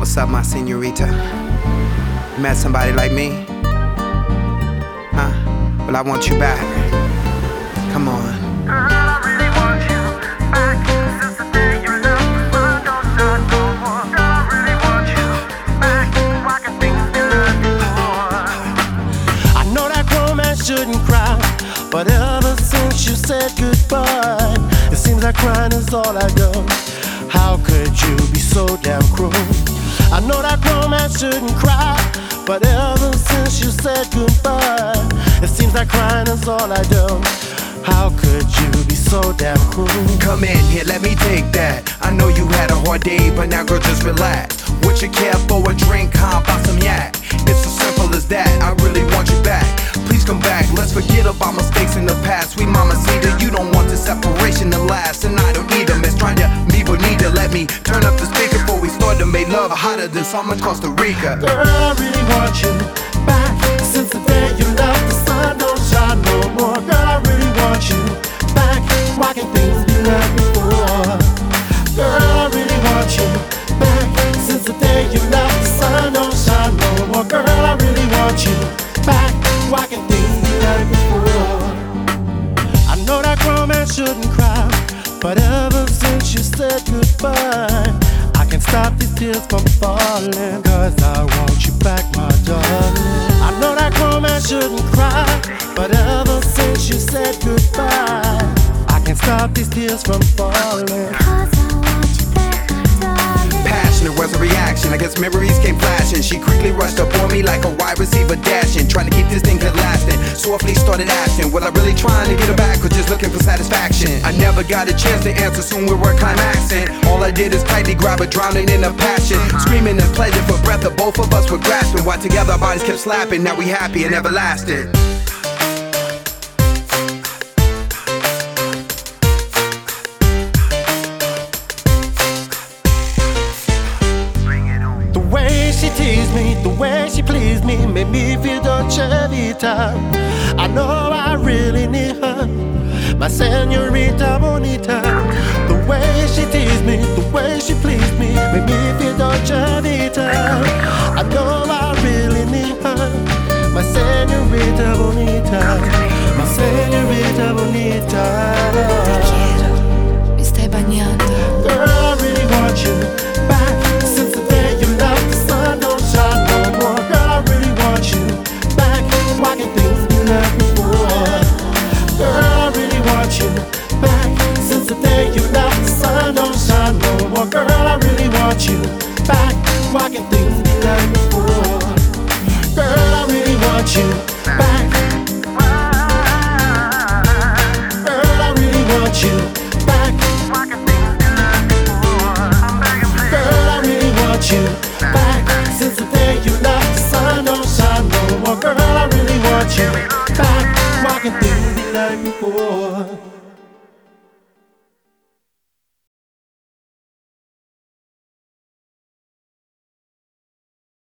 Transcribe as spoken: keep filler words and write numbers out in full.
What's up, my señorita? You met somebody like me? Huh? Well, I want you back. Come on. Girl, I really want you back. Since the day you left, the sun don't shine no more. Girl, I really want you back. Why can't things be like before? I know that grown man shouldn't cry, but ever since you said goodbye, it seems like crying is all I do. How could you be so damn cruel? I know that grown man shouldn't cry, but ever since you said goodbye, it seems like crying is all I do. How could you be so damn cruel? Come in here, let me take that. I know you had a hard day, but now girl, just relax. Would you care for a drink? How about some yak? It's as simple as that, I really want you back. Please come back, let's forget about mistakes in the past. Sweet mamacita, you don't want the separation to last, and I don't either. Miss trying to me bonita, let me turn up the speaker before we start to make love hotter than summer in Costa Rica. Girl, I really want you back. Since the day you left, the sun don't shine no more. Girl, I really want you back. Why can't things be like before? Girl, I really want you back. Since the day you left, the sun don't shine no more. Girl, I really want you back. Why can't things be like before? I know that grown man shouldn't cry, but ever since you said goodbye, I can't stop these tears from falling. Cause I want you back, my darling. I know that grown man shouldn't cry, but ever since you said goodbye, I can't stop these tears from falling. Cause I want you back, my darling. Passionate was a reaction, I guess memories came flashing. She quickly rushed up on me like a wide receiver dashing, trying to keep this thing lasting. Softly started asking, was I really trying to get her back or just looking for satisfaction? I never got a chance to answer, soon we were climaxing. All I did is tightly grab her, drowning in a passion, screaming in pleasure for breath that both of us were grasping. While together our bodies kept slapping, now we happy and everlasting. The way she teased me, the way she pleased me, made me feel Dolce Vita. I know I really need her, my señorita bonita. The way she teased me, the way she pleased me, made me feel Dolce Vita. I know I really need her, my señorita bonita, my señorita bonita. Mi stai bagnando. Girl, I really want you back. Since the day you left, the sun don't shine no more. Girl, I really want you back. Why can't things be like before? Girl, I really want you back. Since the day you left, the sun don't shine no more. Girl, I really want you back. Why can't things be like before? Girl, I really want you back. Girl, I really want you back. Why can't things be like before? I'm begging, please. Girl, I really want you back. Since the day you left, the sun don't shine no more. Girl, I really want you back. Why can't things be like before?